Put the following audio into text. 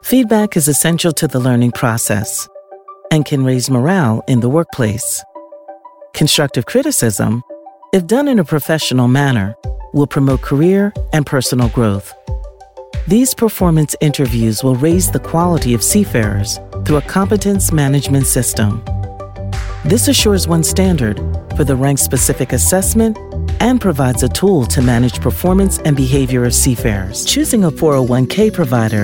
Feedback is essential to the learning process and can raise morale in the workplace. Constructive criticism, if done in a professional manner, will promote career and personal growth. These performance interviews will raise the quality of seafarers through a competence management system. This assures one standard for the rank-specific assessment and provides a tool to manage performance and behavior of seafarers. Choosing a 401k provider